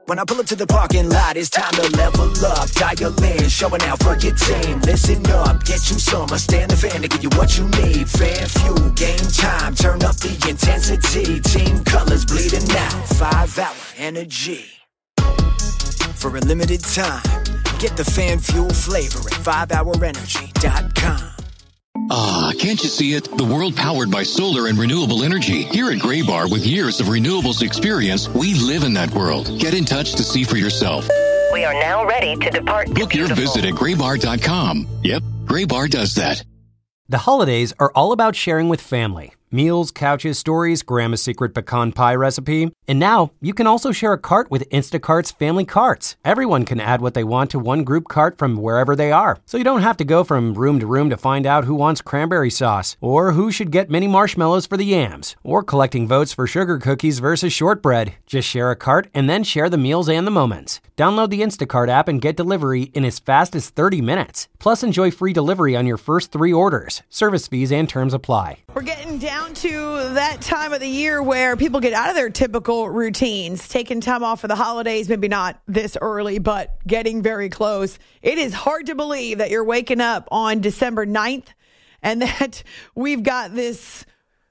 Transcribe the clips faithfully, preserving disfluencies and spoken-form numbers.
When I pull up to the parking lot, it's time to level up. Dial in, showing out for your team. Listen up, get you some. I stand the fan to give you what you need. Fan fuel, game time, turn up the intensity. Team colors bleeding out, five hour energy. For a limited time, get the fan fuel flavor at five hour energy dot com. Ah, can't you see it? The world powered by solar and renewable energy. Here at Graybar, with years of renewables experience, we live in that world. Get in touch to see for yourself. We are now ready to depart. Book your visit at graybar dot com. Yep, Graybar does that. The holidays are all about sharing with family. Meals, couches, stories, Grandma's secret pecan pie recipe. And now, you can also share a cart with Instacart's Family Carts. Everyone can add what they want to one group cart from wherever they are. So you don't have to go from room to room to find out who wants cranberry sauce, or who should get mini marshmallows for the yams, or collecting votes for sugar cookies versus shortbread. Just share a cart and then share the meals and the moments. Download the Instacart app and get delivery in as fast as thirty minutes. Plus, enjoy free delivery on your first three orders. Service fees and terms apply. We're getting down to that time of the year where people get out of their typical routines, taking time off for the holidays, maybe not this early, but getting very close. It is hard to believe that you're waking up on December ninth and that we've got this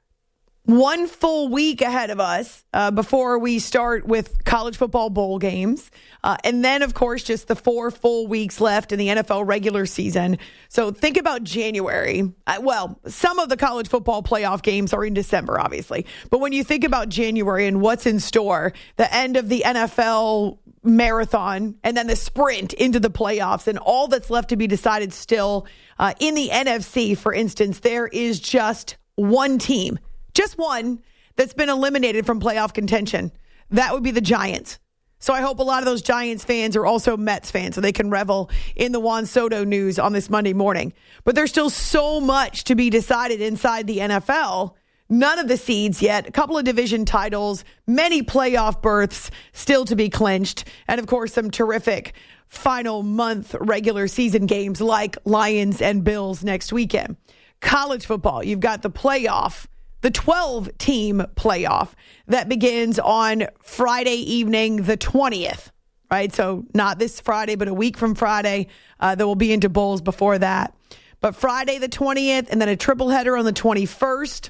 one full week ahead of us uh, before we start with college football bowl games. Uh, and then, of course, just the four full weeks left in the N F L regular season. So think about January. Uh, well, some of the college football playoff games are in December, obviously. But when you think about January and what's in store, the end of the N F L marathon and then the sprint into the playoffs and all that's left to be decided still uh, in the N F C, for instance, there is just one team. Just one that's been eliminated from playoff contention. That would be the Giants. So I hope a lot of those Giants fans are also Mets fans so they can revel in the Juan Soto news on this Monday morning. But there's still so much to be decided inside the N F L. None of the seeds yet. A couple of division titles, many playoff berths still to be clinched. And, of course, some terrific final month regular season games like Lions and Bills next weekend. College football, you've got the playoff. The twelve-team playoff that begins on Friday evening, the twentieth, right? So not this Friday, but a week from Friday. Uh, there will be into bowls before that. But Friday the twentieth, and then a triple header on the twenty-first.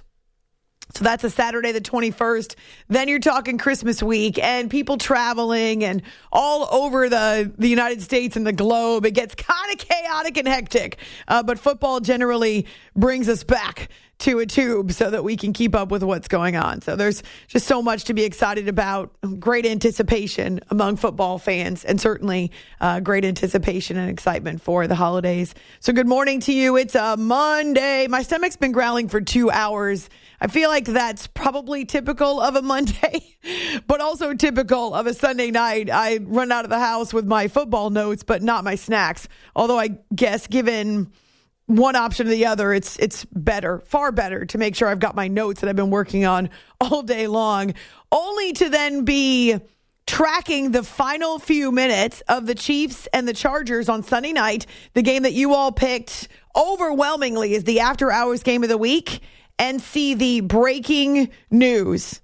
So that's a Saturday the twenty-first. Then you're talking Christmas week and people traveling and all over the, the United States and the globe. It gets kind of chaotic and hectic. Uh, but football generally brings us back to a tube so that we can keep up with what's going on. So there's just so much to be excited about. Great anticipation among football fans, and certainly uh, great anticipation and excitement for the holidays. So good morning to you. It's a Monday. My stomach's been growling for two hours. I feel like that's probably typical of a Monday, but also typical of a Sunday night. I run out of the house with my football notes, but not my snacks. Although I guess given one option or the other, it's it's better, far better to make sure I've got my notes that I've been working on all day long, only to then be tracking the final few minutes of the Chiefs and the Chargers on Sunday night, the game that you all picked overwhelmingly as the after-hours game of the week, and see the breaking news.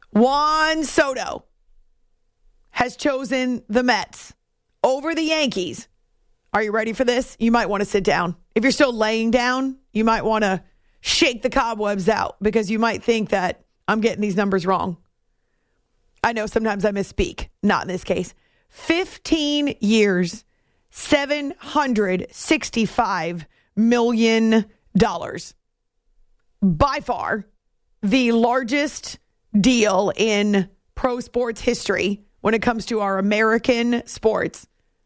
Juan Soto has chosen the Mets over the Yankees. Are you ready for this? You might want to sit down. If you're still laying down, you might want to shake the cobwebs out because you might think that I'm getting these numbers wrong. I know sometimes I misspeak. Not in this case. fifteen years, seven hundred sixty-five million dollars. By far, the largest deal in pro sports history when it comes to our American sports.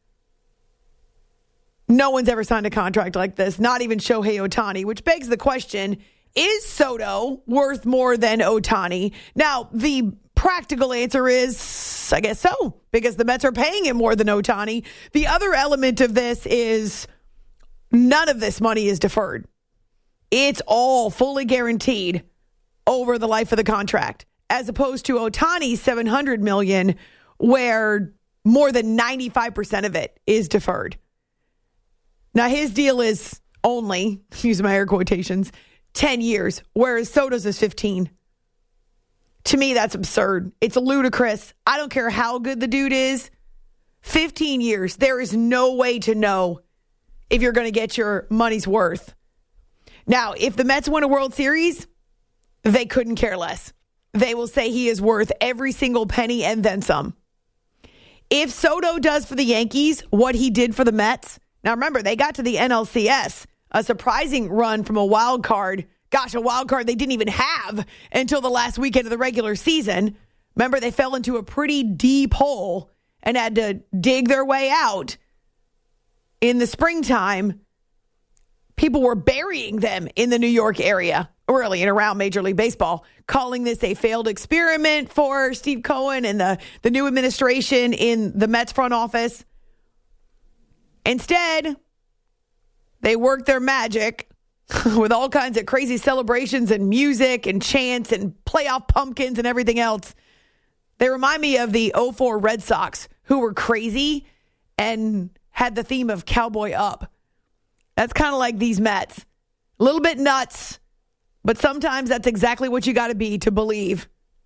No one's ever signed a contract like this, not even Shohei Ohtani, which begs the question, is Soto worth more than Ohtani? Now, the practical answer is, I guess so, because the Mets are paying him more than Ohtani. The other element of this is none of this money is deferred. It's all fully guaranteed over the life of the contract, as opposed to Ohtani's seven hundred million dollars, where more than ninety-five percent of it is deferred. Now, his deal is only, using my air quotations, ten years, whereas Soto's is fifteen. To me, that's absurd. It's ludicrous. I don't care how good the dude is. fifteen years, there is no way to know if you're going to get your money's worth. Now, if the Mets win a World Series, they couldn't care less. They will say he is worth every single penny and then some. If Soto does for the Yankees what he did for the Mets, now remember, they got to the N L C S, a surprising run from a wild card. Gosh, a wild card they didn't even have until the last weekend of the regular season. Remember, they fell into a pretty deep hole and had to dig their way out. In the springtime, people were burying them in the New York area, really, and around Major League Baseball, calling this a failed experiment for Steve Cohen and the, the new administration in the Mets front office. Instead, they worked their magic with all kinds of crazy celebrations and music and chants and playoff pumpkins and everything else. They remind me of the oh four Red Sox, who were crazy and had the theme of Cowboy Up. That's kind of like these Mets. A little bit nuts, but sometimes that's exactly what you got to be to believe.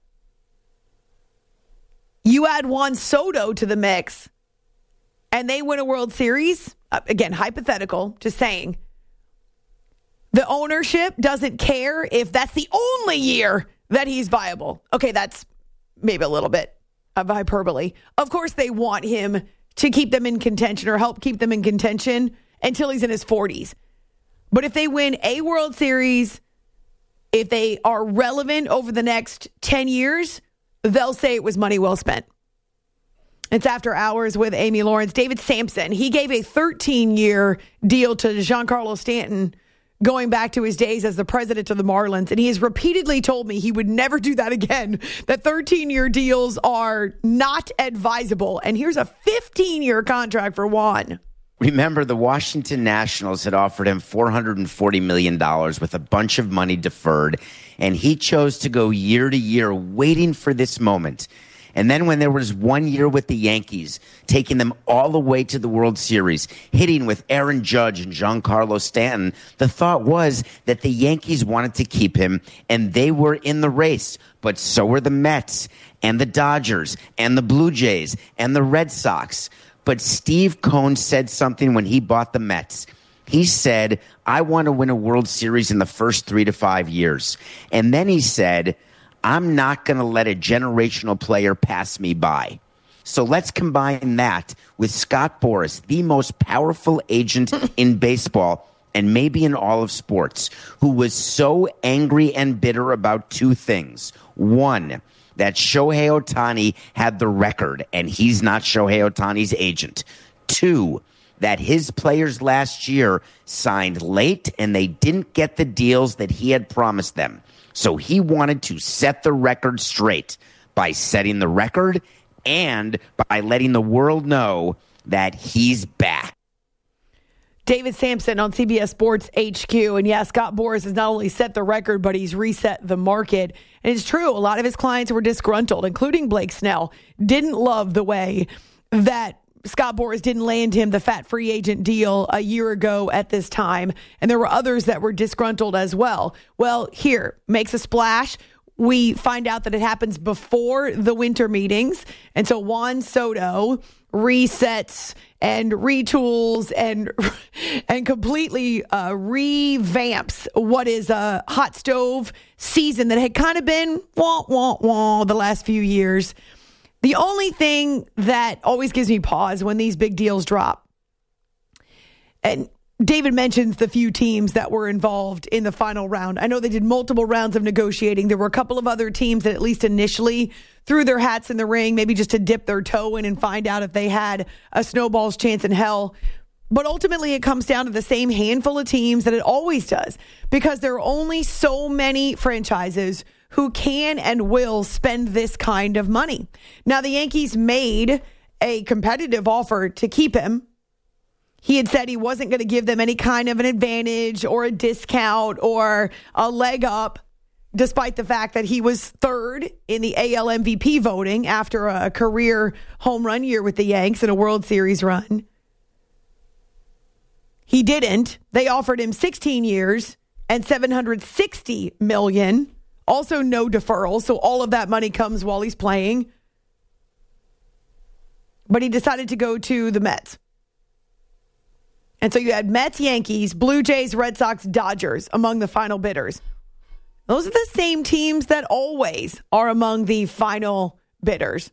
You add Juan Soto to the mix, and they win a World Series. Again, hypothetical, just saying. The ownership doesn't care if that's the only year that he's viable. Okay, that's maybe a little bit of hyperbole. Of course, they want him to keep them in contention or help keep them in contention until he's in his forties. But if they win a World Series, if they are relevant over the next ten years, they'll say it was money well spent. It's After Hours with Amy Lawrence. David Samson, he gave a thirteen-year deal to Giancarlo Stanton going back to his days as the president of the Marlins. And he has repeatedly told me he would never do that again, that thirteen-year deals are not advisable. And here's a fifteen-year contract for Juan. Remember, the Washington Nationals had offered him four hundred forty million dollars with a bunch of money deferred, and he chose to go year to year waiting for this moment. And then when there was one year with the Yankees, taking them all the way to the World Series, hitting with Aaron Judge and Giancarlo Stanton, the thought was that the Yankees wanted to keep him, and they were in the race. But so were the Mets and the Dodgers and the Blue Jays and the Red Sox. But Steve Cohen said something when he bought the Mets. He said, I want to win a World Series in the first three to five years. And then he said, I'm not going to let a generational player pass me by. So let's combine that with Scott Boras, the most powerful agent in baseball and maybe in all of sports, who was so angry and bitter about two things. One, that Shohei Ohtani had the record and he's not Shohei Ohtani's agent. Two, that his players last year signed late and they didn't get the deals that he had promised them. So he wanted to set the record straight by setting the record and by letting the world know that he's back. David Samson on C B S Sports H Q. And yeah, Scott Boras has not only set the record, but he's reset the market. And it's true, a lot of his clients were disgruntled, including Blake Snell, didn't love the way that Scott Boras didn't land him the fat free agent deal a year ago at this time. And there were others that were disgruntled as well. Well, here, makes a splash. We find out that it happens before the winter meetings. And so Juan Soto resets and retools and and completely uh, revamps what is a hot stove season that had kind of been wah, wah, wah the last few years. The only thing that always gives me pause when these big deals drop, and David mentions the few teams that were involved in the final round. I know they did multiple rounds of negotiating. There were a couple of other teams that at least initially threw their hats in the ring, maybe just to dip their toe in and find out if they had a snowball's chance in hell. But ultimately, it comes down to the same handful of teams that it always does, because there are only so many franchises who can and will spend this kind of money. Now, the Yankees made a competitive offer to keep him. He had said he wasn't going to give them any kind of an advantage or a discount or a leg up, despite the fact that he was third in the A L M V P voting after a career home run year with the Yanks and a World Series run. He didn't. They offered him sixteen years and seven hundred sixty million dollars, Also, no deferral. So all of that money comes while he's playing. But he decided to go to the Mets. And so you had Mets, Yankees, Blue Jays, Red Sox, Dodgers among the final bidders. Those are the same teams that always are among the final bidders.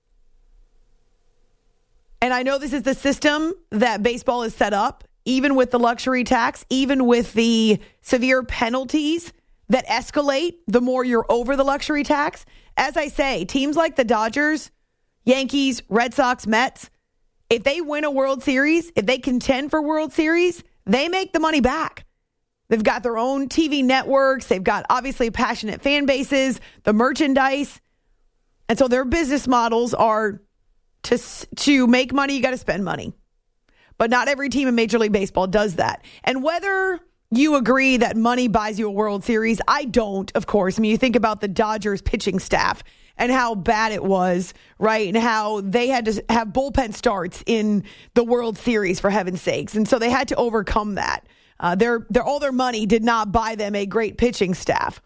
And I know this is the system that baseball is set up, even with the luxury tax, even with the severe penalties that escalate the more you're over the luxury tax. As I say, teams like the Dodgers, Yankees, Red Sox, Mets, if they win a World Series, if they contend for World Series, they make the money back. They've got their own T V networks. They've got obviously passionate fan bases, the merchandise. And so their business models are to, to make money, you got to spend money. But not every team in Major League Baseball does that. And whether you agree that money buys you a World Series, I don't, of course. I mean, you think about the Dodgers pitching staff and how bad it was, right? And how they had to have bullpen starts in the World Series, for heaven's sakes. And so they had to overcome that. Uh, their, their, all their money did not buy them a great pitching staff.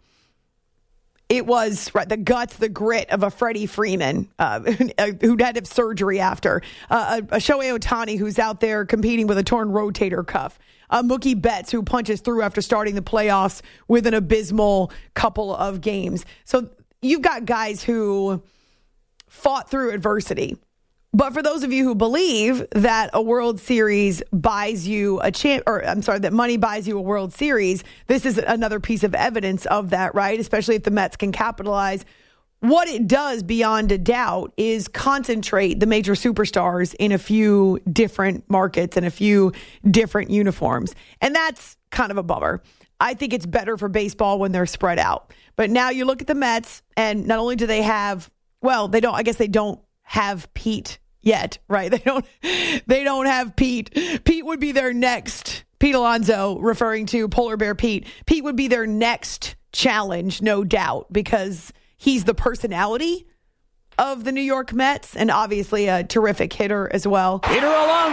It was right, the guts, the grit of a Freddie Freeman uh, who had to have surgery after. Uh, a, a Shohei Ohtani who's out there competing with a torn rotator cuff. Uh, Mookie Betts who punches through after starting the playoffs with an abysmal couple of games. So you've got guys who fought through adversity. But for those of you who believe that a World Series buys you a champ, or I'm sorry, that money buys you a World Series, this is another piece of evidence of that, right? Especially if the Mets can capitalize. What it does beyond a doubt is concentrate the major superstars in a few different markets and a few different uniforms. And that's kind of a bummer. I think it's better for baseball when they're spread out. But now you look at the Mets, and not only do they have, well, they don't, I guess they don't have Pete yet, right? They don't they don't have Pete. Pete would be their next, Pete Alonso, referring to Polar Bear Pete. Pete would be their next challenge, no doubt, because he's the personality of the New York Mets and obviously a terrific hitter as well. Peter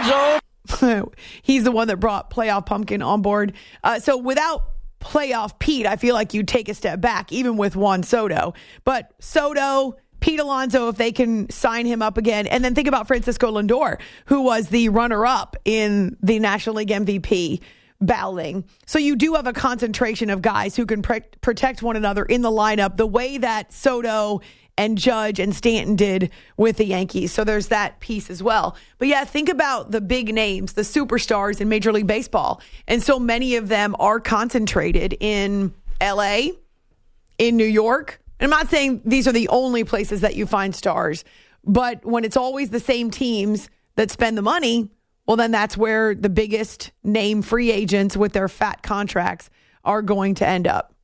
Alonso. He's the one that brought Playoff Pumpkin on board. Uh, so without Playoff Pete, I feel like you take a step back, even with Juan Soto. But Soto, Pete Alonso, if they can sign him up again. And then think about Francisco Lindor, who was the runner-up in the National League M V P balloting. So you do have a concentration of guys who can pre- protect one another in the lineup the way that Soto and Judge and Stanton did with the Yankees. So there's that piece as well. But yeah, think about the big names, the superstars in Major League Baseball. And so many of them are concentrated in L A, in New York. And I'm not saying these are the only places that you find stars, but when it's always the same teams that spend the money, well, then that's where the biggest name free agents with their fat contracts are going to end up.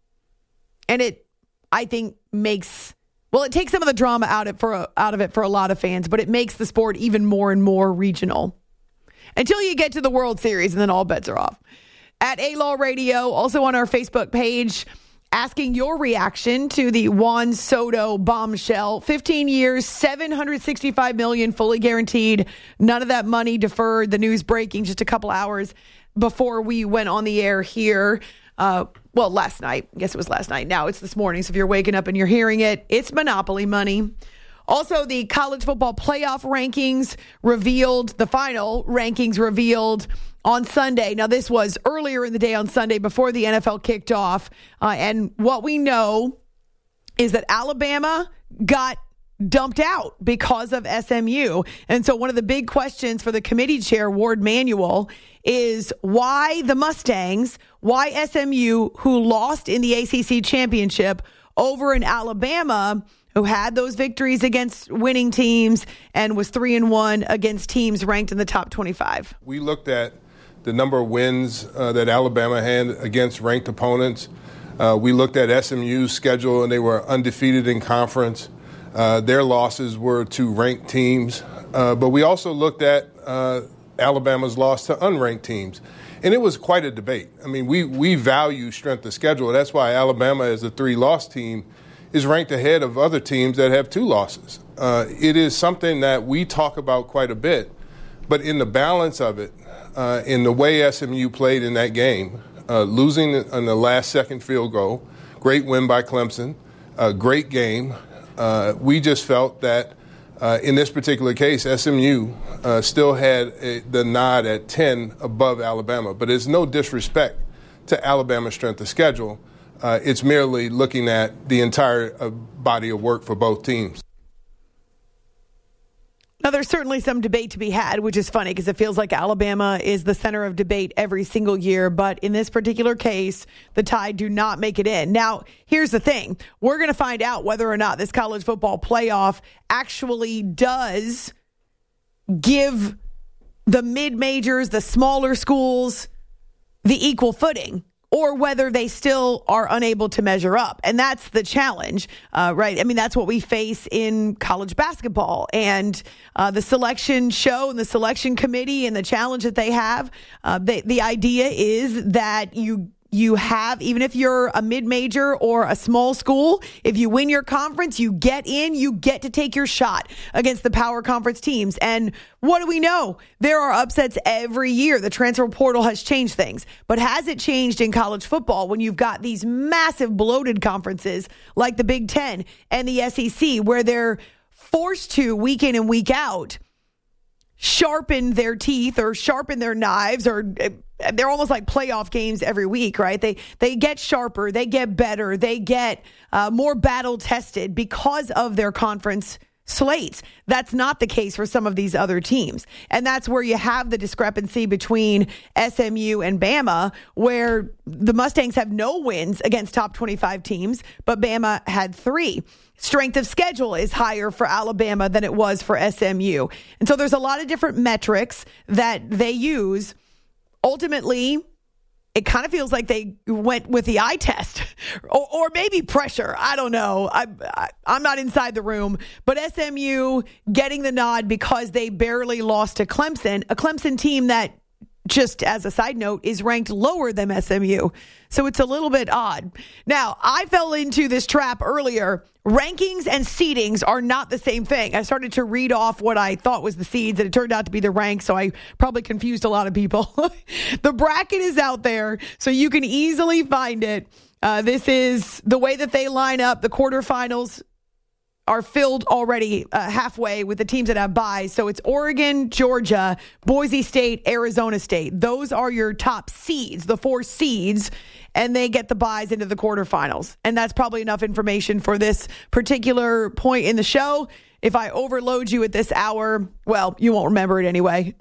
And it, I think, makes, well, it takes some of the drama out of, for a, out of it for a lot of fans, but it makes the sport even more and more regional until you get to the World Series, and then all bets are off. At A-Law Radio, also on our Facebook page, asking your reaction to the Juan Soto bombshell. fifteen years, seven hundred sixty-five million dollars fully guaranteed. None of that money deferred. The news breaking just a couple hours before we went on the air here. Uh, well, last night. I guess it was last night. Now it's this morning. So if you're waking up and you're hearing it, it's Monopoly money. Also, the college football playoff rankings revealed, the final rankings revealed on Sunday. Now, this was earlier in the day on Sunday before the N F L kicked off. Uh, and what we know is that Alabama got dumped out because of S M U. And so one of the big questions for the committee chair, Ward Manuel, is why the Mustangs, why S M U, who lost in the A C C championship over in Alabama, who had those victories against winning teams and was three and one against teams ranked in the top twenty-five. We looked at the number of wins uh, that Alabama had against ranked opponents. Uh, we looked at S M U's schedule, and they were undefeated in conference. Uh, their losses were to ranked teams. Uh, but we also looked at uh, Alabama's loss to unranked teams. And it was quite a debate. I mean, we, we value strength of schedule. That's why Alabama, as a three-loss team, is ranked ahead of other teams that have two losses. Uh, it is something that we talk about quite a bit. But in the balance of it, uh, in the way S M U played in that game, uh, losing on the last second field goal, great win by Clemson, a great game. Uh, we just felt that uh, in this particular case, S M U uh, still had a, the nod at ten above Alabama. But it's no disrespect to Alabama's strength of schedule. Uh, it's merely looking at the entire uh, body of work for both teams. Now, there's certainly some debate to be had, which is funny because it feels like Alabama is the center of debate every single year. But in this particular case, the Tide do not make it in. Now, here's the thing. We're going to find out whether or not this college football playoff actually does give the mid-majors, the smaller schools, the equal footing, or whether they still are unable to measure up. And that's the challenge, uh, right? I mean, that's what we face in college basketball. And uh, the selection show and the selection committee and the challenge that they have, uh, they, the idea is that you you have, even if you're a mid-major or a small school, if you win your conference, you get in, you get to take your shot against the power conference teams. And what do we know? There are upsets every year. The transfer portal has changed things. But has it changed in college football when you've got these massive bloated conferences like the Big Ten and the S E C, where they're forced to, week in and week out, sharpen their teeth or sharpen their knives, or they're almost like playoff games every week, right? They they get sharper, they get better, they get uh, more battle tested because of their conference slates. That's not the case for some of these other teams. And that's where you have the discrepancy between S M U and Bama, where the Mustangs have no wins against top twenty-five teams, but Bama had three. Strength of schedule is higher for Alabama than it was for S M U. And so there's a lot of different metrics that they use. Ultimately, it kind of feels like they went with the eye test or, or maybe pressure. I don't know. I, I, I'm not inside the room. But S M U getting the nod because they barely lost to Clemson, a Clemson team that, just as a side note, is ranked lower than S M U. So it's a little bit odd. Now, I fell into this trap earlier. Rankings and seedings are not the same thing. I started to read off what I thought was the seeds, and it turned out to be the ranks, so I probably confused a lot of people. The bracket is out there, so you can easily find it. Uh, this is the way that they line up. The quarterfinals are filled already uh, halfway with the teams that have byes. So it's Oregon, Georgia, Boise State, Arizona State. Those are your top seeds, the four seeds, and they get the byes into the quarterfinals. And that's probably enough information for this particular point in the show. If I overload you at this hour, well, you won't remember it anyway.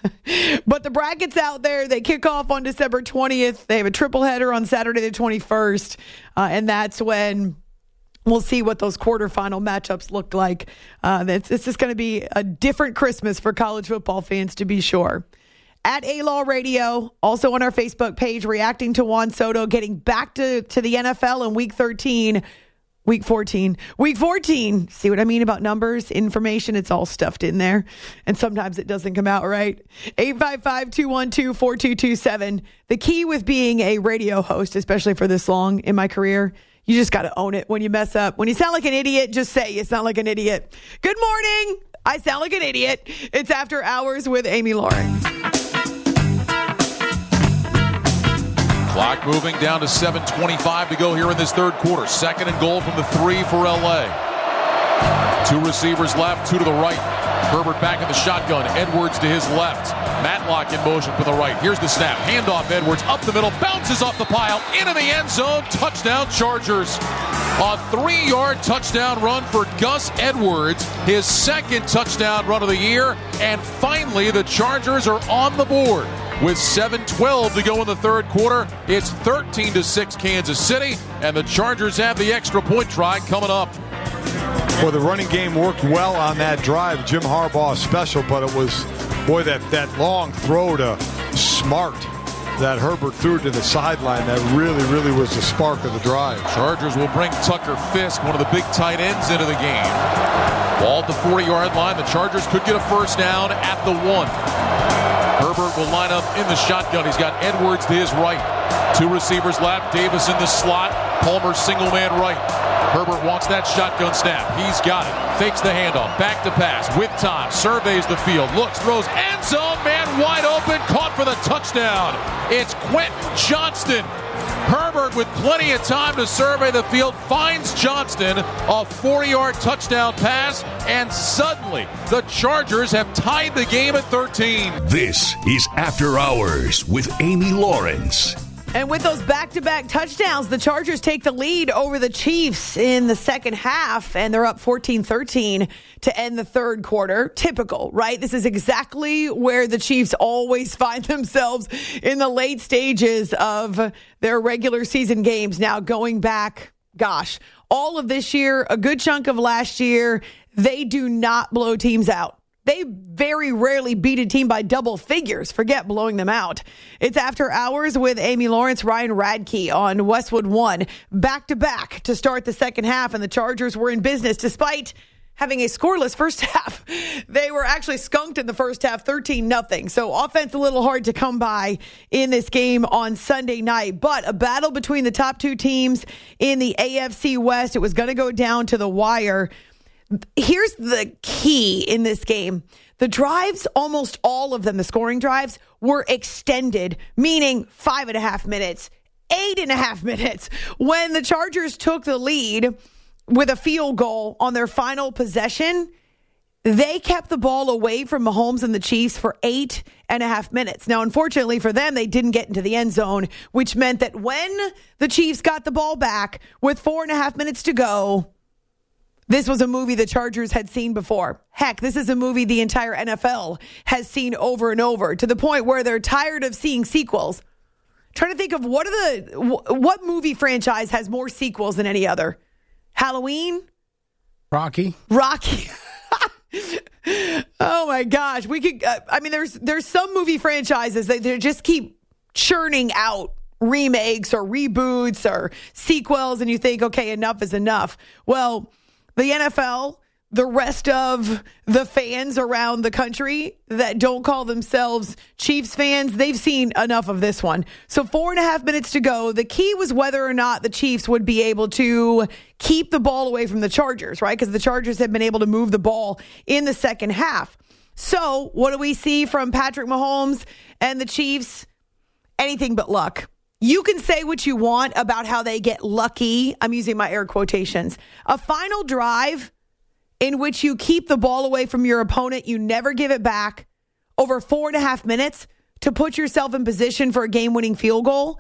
But the bracket's out there. They kick off on December twentieth. They have a triple header on Saturday the twenty-first. Uh, and that's when we'll see what those quarterfinal matchups look like. Uh, it's, it's just going to be a different Christmas for college football fans, to be sure. At A-Law Radio, also on our Facebook page, reacting to Juan Soto getting back to, to the N F L in week thirteen. Week fourteen. Week fourteen. See what I mean about numbers, information? It's all stuffed in there. And sometimes it doesn't come out right. eight five five, two one two, four two two seven. The key with being a radio host, especially for this long in my career, you just got to own it when you mess up. When you sound like an idiot, just say you sound like an idiot. Good morning. I sound like an idiot. It's After Hours with Amy Lawrence. Clock moving down to seven twenty-five to go here in this third quarter. Second and goal from the three for L A. Two receivers left, two to the right. Herbert back in the shotgun. Edwards to his left. Matlock in motion from the right. Here's the snap. Handoff Edwards up the middle. Bounces off the pile. Into the end zone. Touchdown Chargers. A three-yard touchdown run for Gus Edwards. His second touchdown run of the year. And finally, the Chargers are on the board. With seven twelve to go in the third quarter, it's thirteen to six Kansas City, and the Chargers have the extra point try coming up. Well, the running game worked well on that drive. Jim Harbaugh special, but it was, boy, that, that long throw to Smart that Herbert threw to the sideline, that really, really was the spark of the drive. Chargers will bring Tucker Fisk, one of the big tight ends, into the game. Ball at the forty-yard line. The Chargers could get a first down at the one. Herbert will line up in the shotgun. He's got Edwards to his right. Two receivers left. Davis in the slot. Palmer single man right. Herbert wants that shotgun snap. He's got it. Fakes the handoff. Back to pass. With time. Surveys the field. Looks. Throws. End zone. Man wide open. Caught for the touchdown. It's Quentin Johnston. Herbert with plenty of time to survey the field finds Johnston, a forty-yard touchdown pass, and suddenly the Chargers have tied the game at thirteen. This is After Hours with Amy Lawrence. And with those back-to-back touchdowns, the Chargers take the lead over the Chiefs in the second half, and they're up fourteen thirteen to end the third quarter. Typical, right? This is exactly where the Chiefs always find themselves in the late stages of their regular season games. Now, going back, gosh, all of this year, a good chunk of last year, they do not blow teams out. They very rarely beat a team by double figures. Forget blowing them out. It's After Hours with Amy Lawrence, Ryan Radke on Westwood One. Back to back to start the second half, and the Chargers were in business despite having a scoreless first half. They were actually skunked in the first half, thirteen nothing. So offense a little hard to come by in this game on Sunday night. But a battle between the top two teams in the A F C West. It was going to go down to the wire. Here's the key in this game. The drives, almost all of them, the scoring drives, were extended, meaning five and a half minutes, eight and a half minutes. When the Chargers took the lead with a field goal on their final possession, they kept the ball away from Mahomes and the Chiefs for eight and a half minutes. Now, unfortunately for them, they didn't get into the end zone, which meant that when the Chiefs got the ball back with four and a half minutes to go, this was a movie the Chargers had seen before. Heck, this is a movie the entire N F L has seen over and over, to the point where they're tired of seeing sequels. Trying to think of what are the what movie franchise has more sequels than any other? Halloween? Rocky. Rocky. Oh my gosh, we could. Uh, I mean, there's there's some movie franchises that they just keep churning out remakes or reboots or sequels, and you think, okay, enough is enough. Well, the N F L, the rest of the fans around the country that don't call themselves Chiefs fans, they've seen enough of this one. So four and a half minutes to go. The key was whether or not the Chiefs would be able to keep the ball away from the Chargers, right? Because the Chargers have been able to move the ball in the second half. So what do we see from Patrick Mahomes and the Chiefs? Anything but luck. You can say what you want about how they get lucky. I'm using my air quotations. A final drive in which you keep the ball away from your opponent, you never give it back, over four and a half minutes to put yourself in position for a game-winning field goal.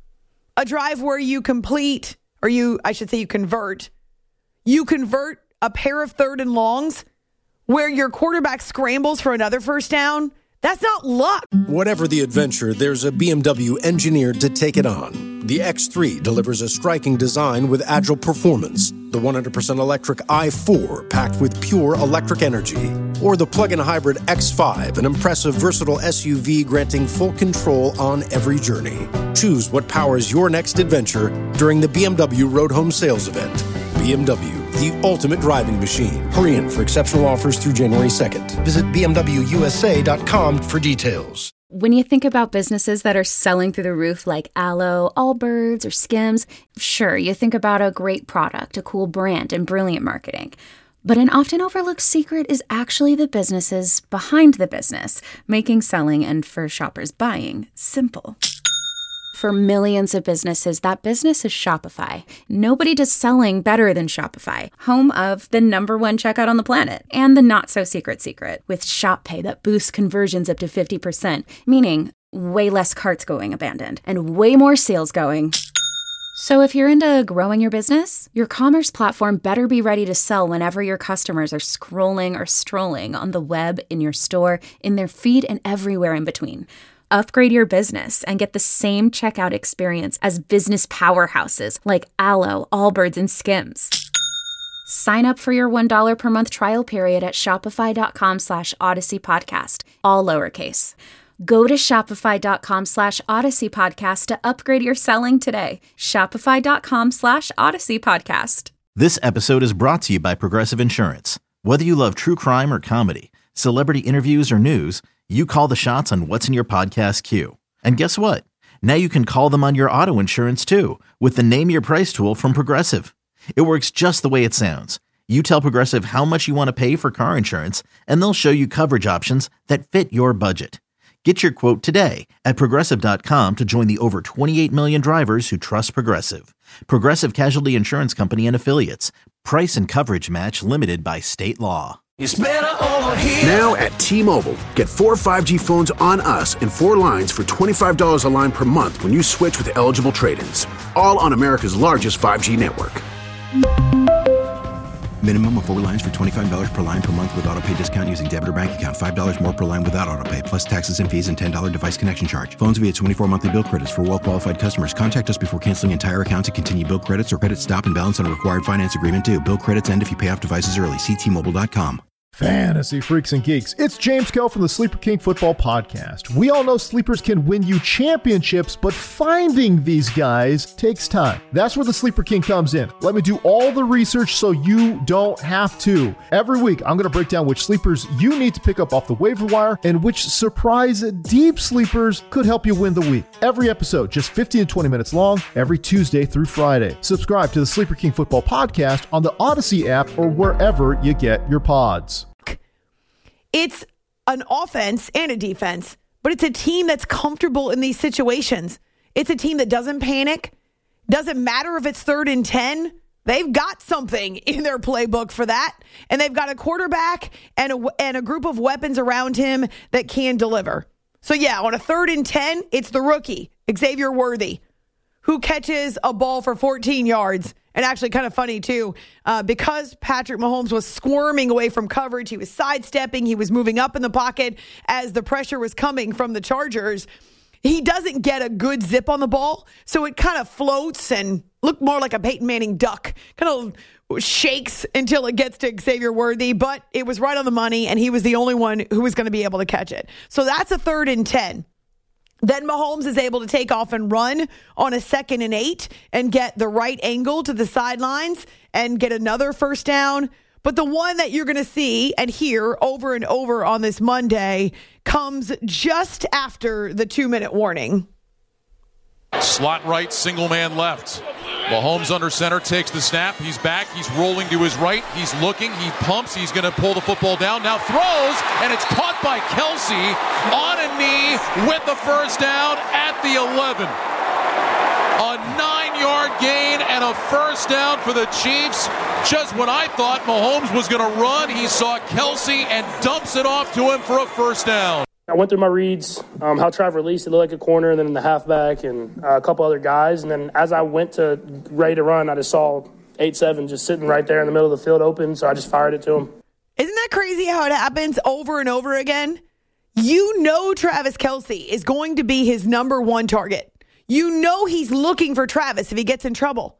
A drive where you complete, or you, I should say you convert, you convert a pair of third and longs where your quarterback scrambles for another first down. That's not luck. Whatever the adventure, there's a B M W engineered to take it on. The X three delivers a striking design with agile performance. The one hundred percent electric i four, packed with pure electric energy. Or the plug-in hybrid X five, an impressive, versatile S U V granting full control on every journey. Choose what powers your next adventure during the B M W Road Home Sales Event. B M W, the ultimate driving machine. Hurry in for exceptional offers through January second. Visit b m w u s a dot com for details. When you think about businesses that are selling through the roof like Aloe, Allbirds, or Skims, sure, you think about a great product, a cool brand, and brilliant marketing. But an often overlooked secret is actually the businesses behind the business, making selling and, for shoppers, buying simple. For millions of businesses, that business is Shopify. Nobody does selling better than Shopify, home of the number one checkout on the planet and the not-so-secret secret with Shop Pay that boosts conversions up to fifty percent, meaning way less carts going abandoned and way more sales going. So if you're into growing your business, your commerce platform better be ready to sell whenever your customers are scrolling or strolling on the web, in your store, in their feed, and everywhere in between. Upgrade your business and get the same checkout experience as business powerhouses like Aloe, Allbirds, and Skims. Sign up for your one dollar per month trial period at shopify.com slash Odyssey Podcast, all lowercase. Go to shopify.com slash Odyssey Podcast to upgrade your selling today. Shopify.com slash Odyssey Podcast. This episode is brought to you by Progressive Insurance. Whether you love true crime or comedy, celebrity interviews or news, you call the shots on what's in your podcast queue. And guess what? Now you can call them on your auto insurance too with the Name Your Price tool from Progressive. It works just the way it sounds. You tell Progressive how much you want to pay for car insurance, and they'll show you coverage options that fit your budget. Get your quote today at Progressive dot com to join the over twenty-eight million drivers who trust Progressive. Progressive Casualty Insurance Company and Affiliates. Price and coverage match limited by state law. It's better over here. Now at T-Mobile, get four five G phones on us and four lines for twenty-five dollars a line per month when you switch with eligible trade-ins. All on America's largest five G network. Minimum of four lines for twenty-five dollars per line per month with autopay discount using debit or bank account. five dollars more per line without autopay, plus taxes and fees and ten dollars device connection charge. Phones via twenty-four monthly bill credits for well-qualified customers. Contact us before canceling entire account to continue bill credits or credit stop and balance on a required finance agreement due. Bill credits end if you pay off devices early. See T Mobile dot com. Fantasy freaks and geeks, it's James Kell from the Sleeper King Football Podcast. We all know sleepers can win you championships, but finding these guys takes time. That's where the Sleeper King comes in. Let me do all the research so you don't have to. Every week, I'm going to break down which sleepers you need to pick up off the waiver wire and which surprise deep sleepers could help you win the week. Every episode, just fifteen to twenty minutes long, every Tuesday through Friday. Subscribe to the Sleeper King Football Podcast on the Odyssey app or wherever you get your pods. It's an offense and a defense, but it's a team that's comfortable in these situations. It's a team that doesn't panic. Doesn't matter if it's third and ten. They've got something in their playbook for that. And they've got a quarterback and a, and a group of weapons around him that can deliver. So, yeah, on a third and ten, it's the rookie, Xavier Worthy, who catches a ball for fourteen yards. And actually kind of funny, too, uh, because Patrick Mahomes was squirming away from coverage. He was sidestepping. He was moving up in the pocket as the pressure was coming from the Chargers. He doesn't get a good zip on the ball, so it kind of floats and looked more like a Peyton Manning duck. Kind of shakes until it gets to Xavier Worthy, but it was right on the money, and he was the only one who was going to be able to catch it. So that's a third and ten. Then Mahomes is able to take off and run on a second and eight and get the right angle to the sidelines and get another first down. But the one that you're going to see and hear over and over on this Monday comes just after the two-minute warning. Slot right, single man left. Mahomes under center, takes the snap. He's back. He's rolling to his right. He's looking. He pumps. He's going to pull the football down. Now throws, and it's caught by Kelsey on a knee with the first down at the eleven. A nine-yard gain and a first down for the Chiefs. Just when I thought Mahomes was going to run, he saw Kelsey and dumps it off to him for a first down. I went through my reads, um, how Trav released, it looked like a corner, and then in the halfback and uh, a couple other guys. And then as I went to ready to run, I just saw eight seven just sitting right there in the middle of the field open, so I just fired it to him. Isn't that crazy how it happens over and over again? You know Travis Kelce is going to be his number one target. You know he's looking for Travis if he gets in trouble.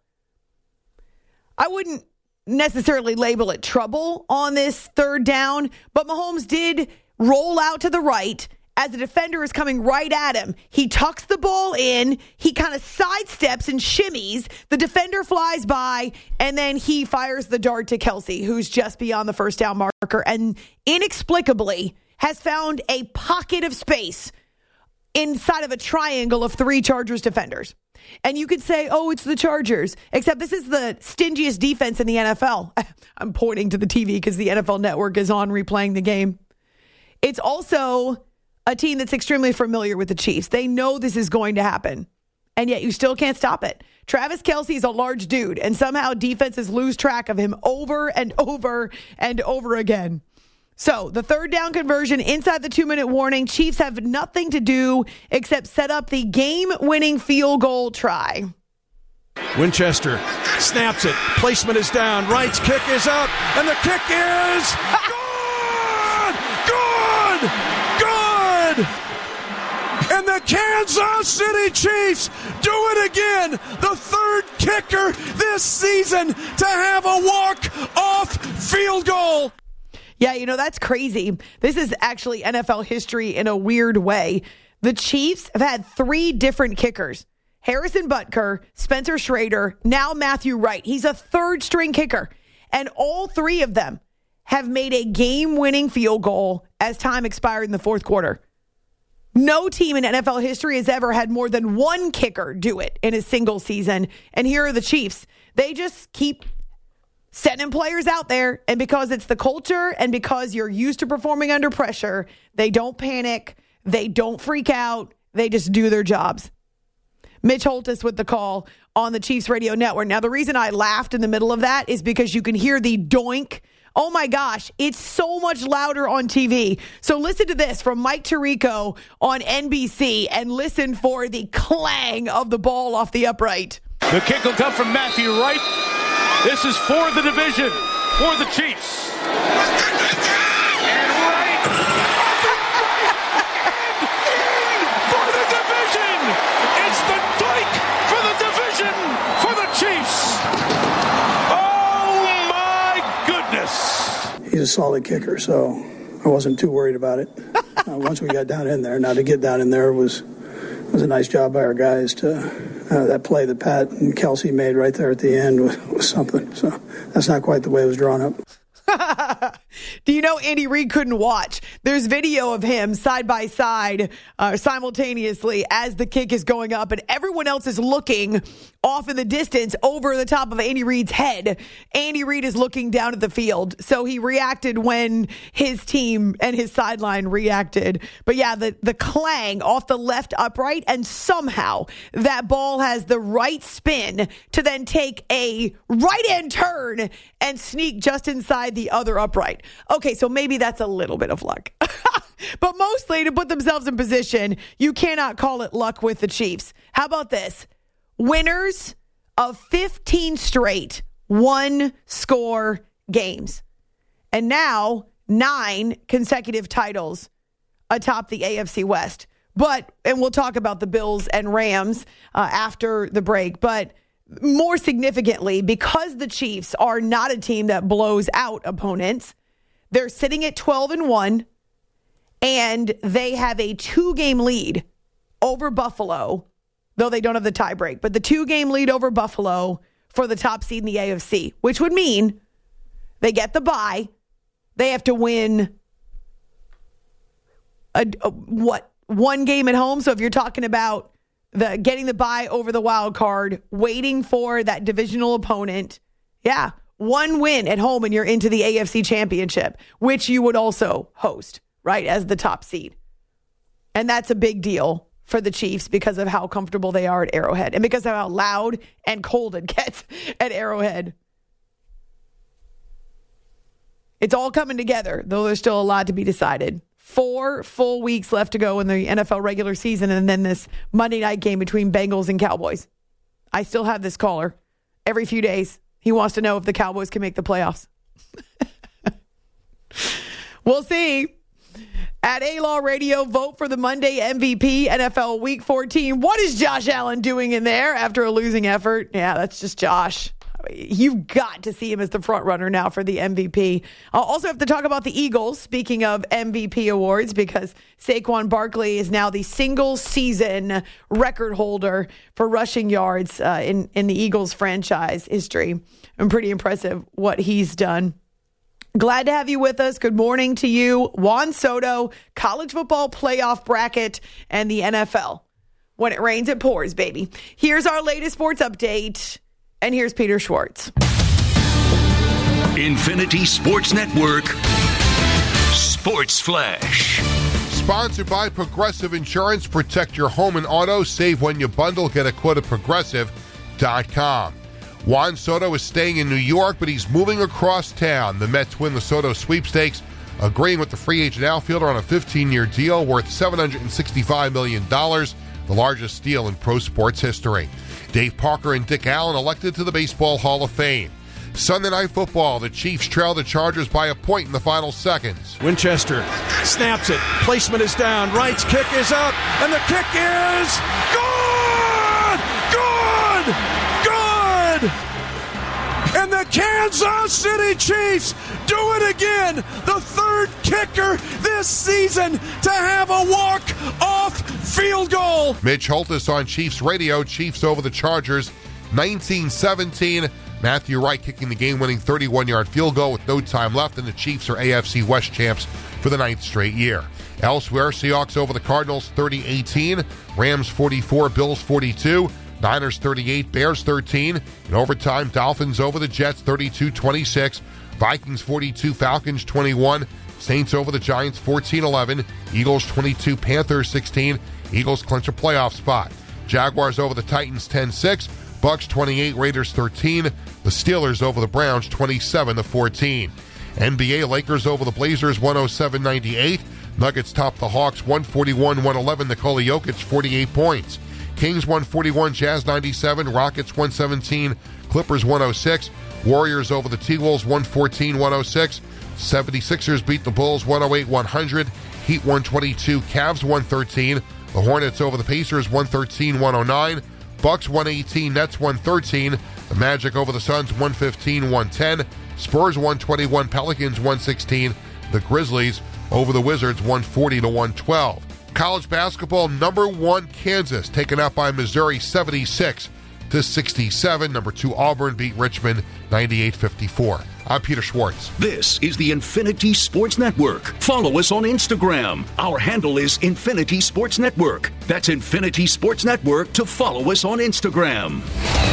I wouldn't necessarily label it trouble on this third down, but Mahomes did roll out to the right as the defender is coming right at him. He tucks the ball in. He kind of sidesteps and shimmies. The defender flies by, and then he fires the dart to Kelsey, who's just beyond the first down marker, and inexplicably has found a pocket of space inside of a triangle of three Chargers defenders. And you could say, oh, it's the Chargers, except this is the stingiest defense in the N F L. I'm pointing to the T V because the N F L Network is on replaying the game. It's also a team that's extremely familiar with the Chiefs. They know this is going to happen, and yet you still can't stop it. Travis Kelce is a large dude, and somehow defenses lose track of him over and over and over again. So the third down conversion inside the two-minute warning. Chiefs have nothing to do except set up the game-winning field goal try. Winchester snaps it. Placement is down. Wright's kick is up, and the kick is good! Good! Good! And the Kansas City Chiefs do it again. The third kicker this season to have a walk-off field goal. Yeah, you know, that's crazy. This is actually N F L history in a weird way. The Chiefs have had three different kickers. Harrison Butker, Spencer Schrader, now Matthew Wright. He's a third-string kicker. And all three of them have made a game-winning field goal as time expired in the fourth quarter. No team in N F L history has ever had more than one kicker do it in a single season. And here are the Chiefs. They just keep sending players out there, and because it's the culture and because you're used to performing under pressure, they don't panic. They don't freak out. They just do their jobs. Mitch Holthus with the call on the Chiefs radio network. Now, the reason I laughed in the middle of that is because you can hear the doink. Oh, my gosh. It's so much louder on T V. So listen to this from Mike Tirico on N B C and listen for the clang of the ball off the upright. The kick will come from Matthew Wright. This is for the division, for the Chiefs. And Wright for the division. It's the doink for the division for the Chiefs. Oh, my goodness. He's a solid kicker, so I wasn't too worried about it. Uh, once we got down in there, now to get down in there was was a nice job by our guys. To uh, that play that Pat and Kelsey made right there at the end was, was something. So that's not quite the way it was drawn up. Do you know Andy Reid couldn't watch? There's video of him side by side, uh, simultaneously as the kick is going up, and everyone else is looking off in the distance over the top of Andy Reid's head. Andy Reid is looking down at the field, so he reacted when his team and his sideline reacted. But yeah, the, the clang off the left upright, and somehow that ball has the right spin to then take a right-hand turn and sneak just inside the other upright. Okay, so maybe that's a little bit of luck. But mostly to put themselves in position, you cannot call it luck with the Chiefs. How about this? Winners of fifteen straight one-score games. And now nine consecutive titles atop the A F C West. But, and we'll talk about the Bills and Rams uh, after the break, but more significantly, because the Chiefs are not a team that blows out opponents, they're sitting at twelve and one, and they have a two-game lead over Buffalo, though they don't have the tiebreak, but the two-game lead over Buffalo for the top seed in the A F C, which would mean they get the bye. They have to win a, a what one game at home. So if you're talking about the getting the bye over the wild card, waiting for that divisional opponent, yeah, one win at home and you're into the A F C Championship, which you would also host, right, as the top seed. And that's a big deal for the Chiefs because of how comfortable they are at Arrowhead and because of how loud and cold it gets at Arrowhead. It's all coming together, though there's still a lot to be decided. Four full weeks left to go in the N F L regular season, and then this Monday night game between Bengals and Cowboys. I still have this caller every few days. He wants to know if the Cowboys can make the playoffs. We'll see. At A-Law Radio, vote for the Monday M V P, N F L Week fourteen. What is Josh Allen doing in there after a losing effort? Yeah, that's just Josh. You've got to see him as the front runner now for the M V P. I'll also have to talk about the Eagles, speaking of M V P awards, because Saquon Barkley is now the single season record holder for rushing yards uh, in, in the Eagles franchise history. And pretty impressive what he's done. Glad to have you with us. Good morning to you. Juan Soto, college football playoff bracket, and the N F L. When it rains, it pours, baby. Here's our latest sports update. And here's Peter Schwartz. Infinity Sports Network Sports Flash. Sponsored by Progressive Insurance. Protect your home and auto. Save when you bundle. Get a quote at progressive dot com. Juan Soto is staying in New York, but he's moving across town. The Mets win the Soto sweepstakes, agreeing with the free agent outfielder on a fifteen-year deal worth seven hundred sixty-five million dollars, the largest deal in pro sports history. Dave Parker and Dick Allen elected to the Baseball Hall of Fame. Sunday Night Football, the Chiefs trail the Chargers by a point in the final seconds. Winchester snaps it. Placement is down. Wright's kick is up. And the kick is good! Good! Good! And the Kansas City Chiefs do it again. The third kicker this season to have a walk-off field goal. Mitch Holthus on Chiefs Radio. Chiefs over the Chargers, nineteen seventeen. Matthew Wright kicking the game-winning thirty-one-yard field goal with no time left, and the Chiefs are A F C West champs for the ninth straight year. Elsewhere, Seahawks over the Cardinals thirty eighteen. Rams forty-four, Bills forty-two. Niners thirty-eight, Bears thirteen. In overtime, Dolphins over the Jets thirty-two twenty-six. Vikings forty-two, Falcons twenty-one. Saints over the Giants fourteen eleven. Eagles twenty-two, Panthers sixteen. Eagles clinch a playoff spot. Jaguars over the Titans ten six. Bucks twenty-eight, Raiders thirteen. The Steelers over the Browns twenty-seven to fourteen. N B A Lakers over the Blazers one oh seven ninety-eight. Nuggets top the Hawks one forty-one one eleven. Nikola Jokic forty-eight points. Kings one forty-one, Jazz ninety-seven. Rockets one seventeen, Clippers one oh six. Warriors over the T-Wolves one fourteen one oh six. seventy-sixers beat the Bulls one oh eight one hundred. Heat one twenty-two, Cavs one thirteen. The Hornets over the Pacers one thirteen one oh nine. Bucks one eighteen, Nets one thirteen. The Magic over the Suns one fifteen one ten. Spurs one twenty-one, Pelicans one sixteen. The Grizzlies over the Wizards one forty to one twelve. College basketball, number one Kansas taken out by Missouri seventy-six to sixty-seven. Number two Auburn beat Richmond ninety-eight fifty-four. I'm Peter Schwartz. This is the Infinity Sports Network. Follow us on Instagram. Our handle is Infinity Sports Network. That's Infinity Sports Network to follow us on Instagram.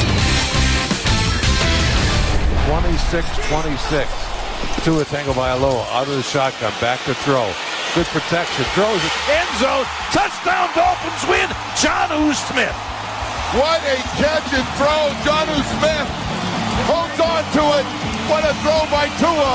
twenty-six twenty-six. Tua Tagovailoa out of the shotgun, back to throw. Good protection, throws it, end zone, touchdown, Dolphins win. Jonnu Smith. What a catch and throw. Jonnu Smith holds on to it. What a throw by Tua.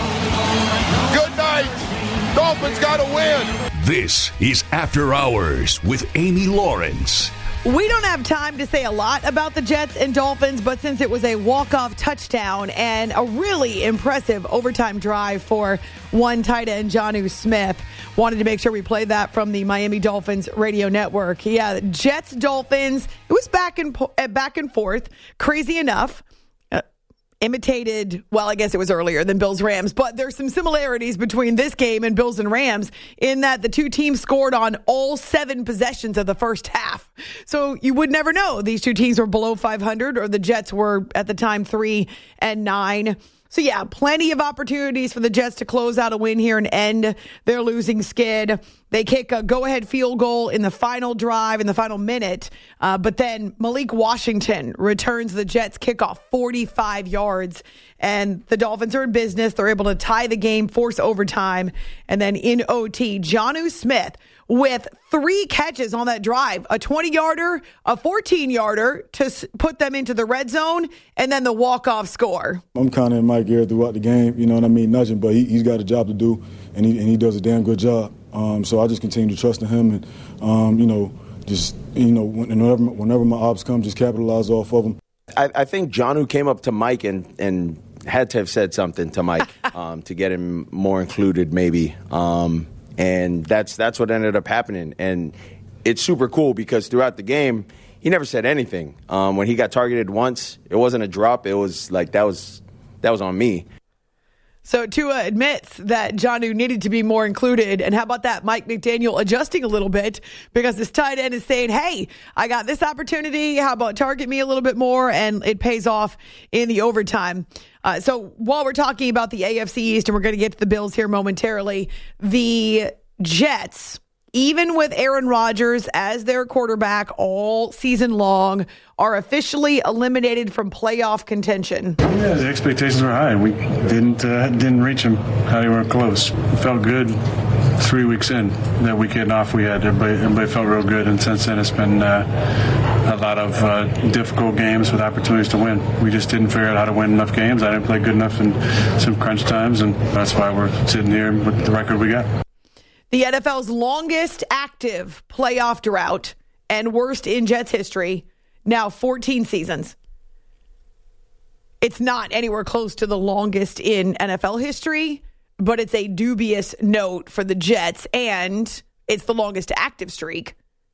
Good night. Dolphins got to win. This is After Hours with Amy Lawrence. We don't have time to say a lot about the Jets and Dolphins, but since it was a walk-off touchdown and a really impressive overtime drive for one tight end, Jonnu Smith, wanted to make sure we played that from the Miami Dolphins radio network. Yeah, Jets, Dolphins, it was back and, back and forth. Crazy enough. Imitated, well, I guess it was earlier than Bills-Rams, but there's some similarities between this game and Bills and Rams in that the two teams scored on all seven possessions of the first half. So you would never know. These two teams were below five hundred, or the Jets were at the time three and nine. So yeah, plenty of opportunities for the Jets to close out a win here and end their losing skid. They kick a go-ahead field goal in the final drive, in the final minute. Uh, but then Malik Washington returns the Jets kickoff forty-five yards. And the Dolphins are in business. They're able to tie the game, force overtime. And then in O T, Jonnu Smith with three catches on that drive, a twenty-yarder, a fourteen-yarder to s- put them into the red zone, and then the walk-off score. I'm kind of in Mike ear throughout the game, you know what I mean, nudging, but he, he's got a job to do, and he, and he does a damn good job. Um, so I just continue to trust in him, and, um, you know, just, you know, whenever, whenever my ops come, just capitalize off of them. I, I think Jonnu came up to Mike and, and had to have said something to Mike um, to get him more included maybe. Um, and that's that's what ended up happening. And it's super cool because throughout the game, he never said anything. Um, when he got targeted once, it wasn't a drop. It was like that was that was on me. So Tua admits that Jonnu needed to be more included. And how about that? Mike McDaniel adjusting a little bit because this tight end is saying, hey, I got this opportunity. How about target me a little bit more? And it pays off in the overtime. Uh, so while we're talking about the A F C East, and we're going to get to the Bills here momentarily, the Jets, even with Aaron Rodgers as their quarterback all season long, are officially eliminated from playoff contention. Yeah, the expectations were high. We didn't uh, didn't reach them. Not even close. It felt good three weeks in. That weekend off we had, everybody, everybody felt real good. And since then, it's been uh, a lot of uh, difficult games with opportunities to win. We just didn't figure out how to win enough games. I didn't play good enough in some crunch times, and that's why we're sitting here with the record we got. The N F L's longest active playoff drought and worst in Jets history, now fourteen seasons. It's not anywhere close to the longest in N F L history, but it's a dubious note for the Jets, and it's the longest active streak.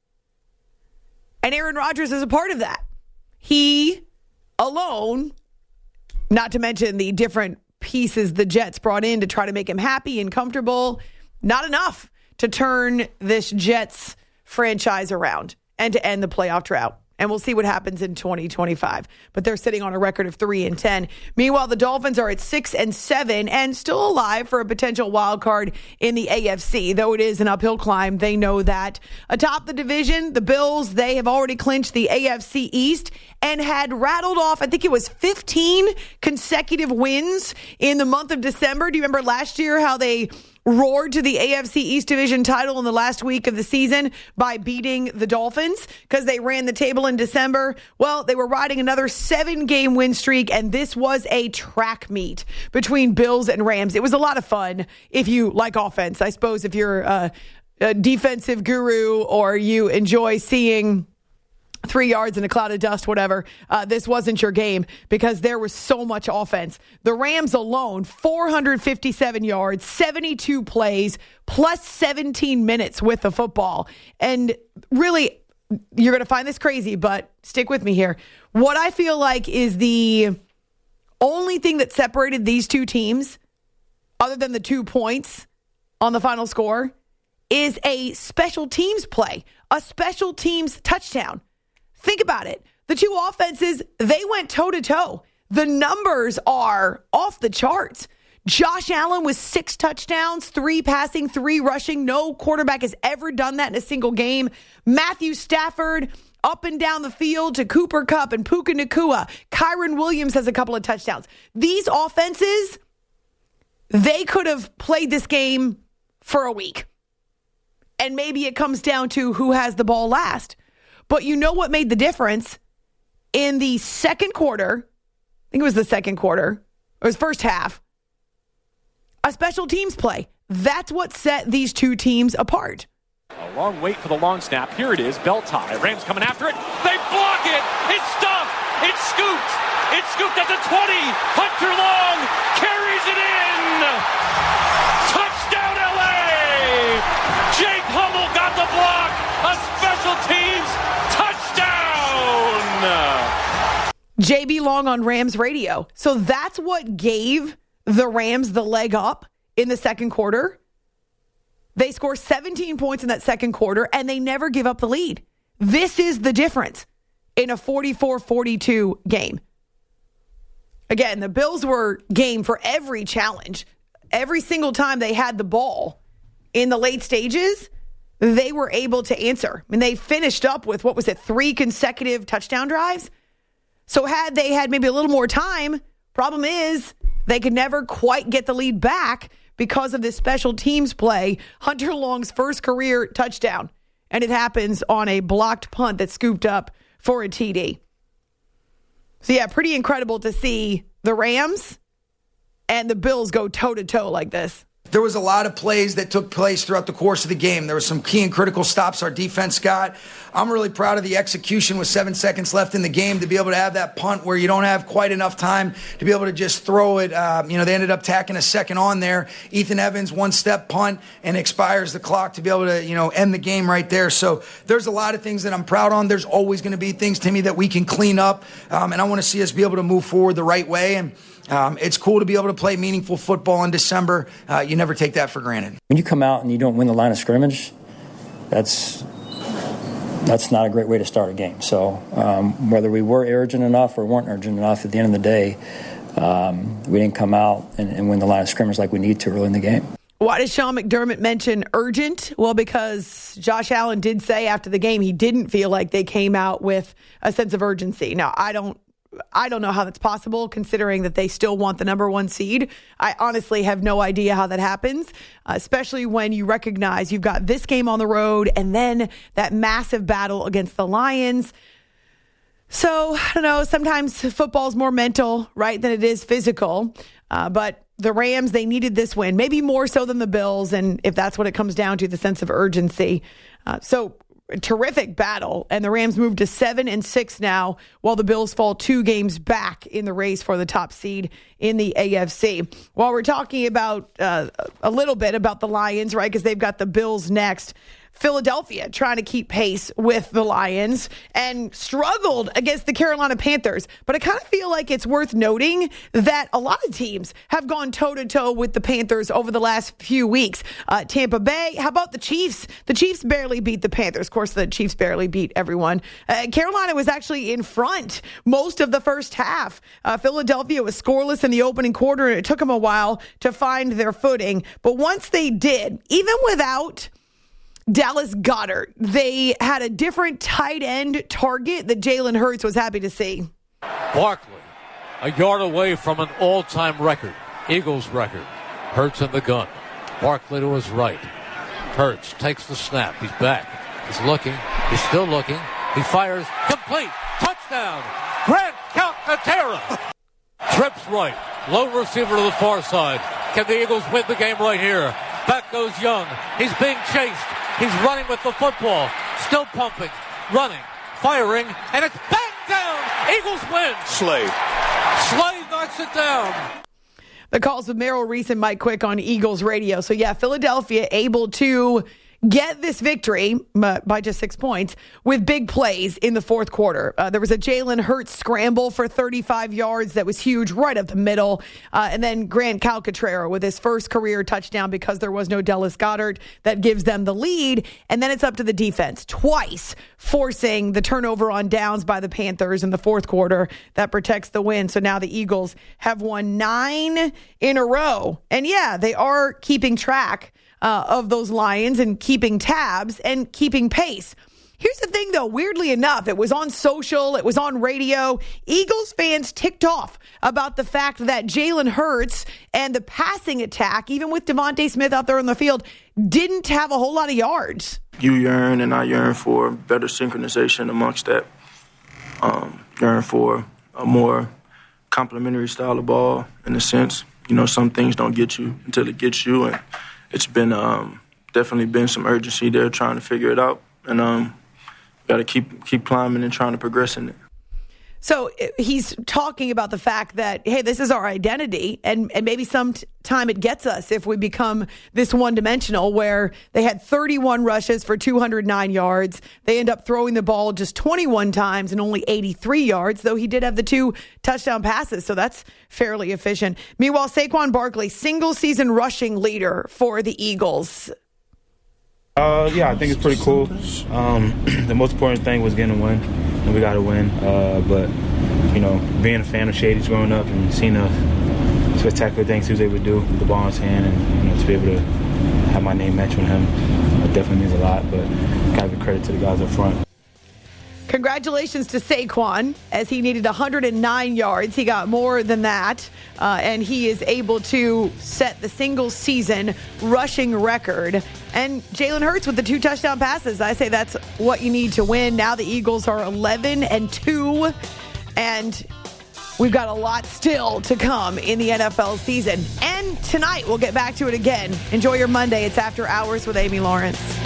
And Aaron Rodgers is a part of that. He alone, not to mention the different pieces the Jets brought in to try to make him happy and comfortable, not enough to turn this Jets franchise around and to end the playoff drought. And we'll see what happens in twenty twenty-five. But they're sitting on a record of three and ten. Meanwhile, the Dolphins are at six and seven and still alive for a potential wild card in the A F C. Though it is an uphill climb, they know that. Atop the division, the Bills, they have already clinched the A F C East and had rattled off, I think it was fifteen consecutive wins in the month of December. Do you remember last year how they roared to the A F C East Division title in the last week of the season by beating the Dolphins because they ran the table in December. Well, they were riding another seven-game win streak, and this was a track meet between Bills and Rams. It was a lot of fun if you like offense. I suppose if you're a, a defensive guru or you enjoy seeing three yards in a cloud of dust, whatever, uh, this wasn't your game because there was so much offense. The Rams alone, four hundred fifty-seven yards, seventy-two plays, plus seventeen minutes with the football. And really, you're going to find this crazy, but stick with me here. What I feel like is the only thing that separated these two teams, other than the two points on the final score, is a special teams play, a special teams touchdown. Think about it. The two offenses, they went toe-to-toe. The numbers are off the charts. Josh Allen with six touchdowns, three passing, three rushing. No quarterback has ever done that in a single game. Matthew Stafford up and down the field to Cooper Kupp and Puka Nacua. Kyron Williams has a couple of touchdowns. These offenses, they could have played this game for a week. And maybe it comes down to who has the ball last. But you know what made the difference? In the second quarter, I think it was the second quarter, or it was first half, a special teams play. That's what set these two teams apart. A long wait for the long snap. Here it is, belt tie. Rams coming after it. They block it. It's stuffed. It's scooped. It's scooped at the twenty. Hunter Long carries it in. Touchdown L A. Jake Hummel got the block. A special teams touchdown. J B Long on Rams radio. So that's what gave the Rams the leg up in the second quarter. They score seventeen points in that second quarter, and they never give up the lead. This is the difference in a forty-four forty-two game. Again, the Bills were game for every challenge. Every single time they had the ball in the late stages, they were able to answer. I mean, they finished up with, what was it, three consecutive touchdown drives? So had they had maybe a little more time, problem is they could never quite get the lead back because of this special teams play, Hunter Long's first career touchdown. And it happens on a blocked punt that's scooped up for a T D. So yeah, pretty incredible to see the Rams and the Bills go toe-to-toe like this. There was a lot of plays that took place throughout the course of the game. There were some key and critical stops our defense got. I'm really proud of the execution with seven seconds left in the game to be able to have that punt where you don't have quite enough time to be able to just throw it. Uh, you know, they ended up tacking a second on there. Ethan Evans, one-step punt, and expires the clock to be able to, you know, end the game right there. So there's a lot of things that I'm proud on. There's always going to be things, Timmy, that we can clean up, um, and I want to see us be able to move forward the right way. And Um, it's cool to be able to play meaningful football in December. Uh, you never take that for granted. When you come out and you don't win the line of scrimmage, that's that's not a great way to start a game. So um, whether we were urgent enough or weren't urgent enough, at the end of the day, um, we didn't come out and, and win the line of scrimmage like we need to early in the game. Why does Sean McDermott mention urgent? Well, because Josh Allen did say after the game he didn't feel like they came out with a sense of urgency. Now, I don't I don't know how that's possible, considering that they still want the number one seed. I honestly have no idea how that happens, uh, especially when you recognize you've got this game on the road and then that massive battle against the Lions. So, I don't know, sometimes football's more mental, right, than it is physical. Uh, but the Rams, they needed this win, maybe more so than the Bills, and if that's what it comes down to, the sense of urgency. Uh, so, terrific battle, and the Rams move to seven and six now, while the Bills fall two games back in the race for the top seed in the A F C. While we're talking about uh, a little bit about the Lions, right, because they've got the Bills next. Philadelphia trying to keep pace with the Lions and struggled against the Carolina Panthers. But I kind of feel like it's worth noting that a lot of teams have gone toe-to-toe with the Panthers over the last few weeks. Uh, Tampa Bay, how about the Chiefs? The Chiefs barely beat the Panthers. Of course, the Chiefs barely beat everyone. Uh, Carolina was actually in front most of the first half. Uh, Philadelphia was scoreless in the opening quarter, and it took them a while to find their footing. But once they did, even without Dallas Goedert, they had a different tight end target that Jalen Hurts was happy to see. Barkley, a yard away from an all-time record, Eagles record. Hurts in the gun. Barkley to his right. Hurts takes the snap. He's back. He's looking. He's still looking. He fires. Complete. Touchdown. Grant Calcaterra. Trips right. Low receiver to the far side. Can the Eagles win the game right here? Back goes Young. He's being chased. He's running with the football. Still pumping. Running. Firing. And it's banged down. Eagles win. Slade. Slade knocks it down. The calls with Merrill Reese and Mike Quick on Eagles Radio. So, yeah, Philadelphia able to get this victory by just six points with big plays in the fourth quarter. Uh, there was a Jalen Hurts scramble for thirty-five yards that was huge right up the middle. Uh, and then Grant Calcaterra with his first career touchdown because there was no Dallas Goedert that gives them the lead. And then it's up to the defense twice forcing the turnover on downs by the Panthers in the fourth quarter that protects the win. So now the Eagles have won nine in a row. And yeah, they are keeping track Uh, of those Lions and keeping tabs and keeping pace. Here's the thing, though. Weirdly enough, it was on social, it was on radio. Eagles fans ticked off about the fact that Jalen Hurts and the passing attack, even with Devontae Smith out there on the field, didn't have a whole lot of yards. You yearn and I yearn for better synchronization amongst that. Um, yearn for a more complementary style of ball in a sense. You know, some things don't get you until it gets you, and it's been um, definitely been some urgency there trying to figure it out, and um, got to keep keep climbing and trying to progress in it. So he's talking about the fact that, hey, this is our identity, and, and maybe sometime it gets us if we become this one-dimensional where they had thirty-one rushes for two hundred nine yards. They end up throwing the ball just twenty-one times and only eighty-three yards, though he did have the two touchdown passes, so that's fairly efficient. Meanwhile, Saquon Barkley, single-season rushing leader for the Eagles. Uh, yeah, I think it's pretty cool. Um, the most important thing was getting a win, and we got to win. Uh, but, you know, being a fan of Shady's growing up and seeing the spectacular things he was able to do with the ball in his hand, and, you know, to be able to have my name match with him, it definitely means a lot. But got to give credit to the guys up front. Congratulations to Saquon, as he needed one hundred nine yards. He got more than that, uh, and he is able to set the single-season rushing record. And Jalen Hurts with the two touchdown passes. I say that's what you need to win. Now the Eagles are eleven and two, and we've got a lot still to come in the N F L season. And tonight, we'll get back to it again. Enjoy your Monday. It's After Hours with Amy Lawrence.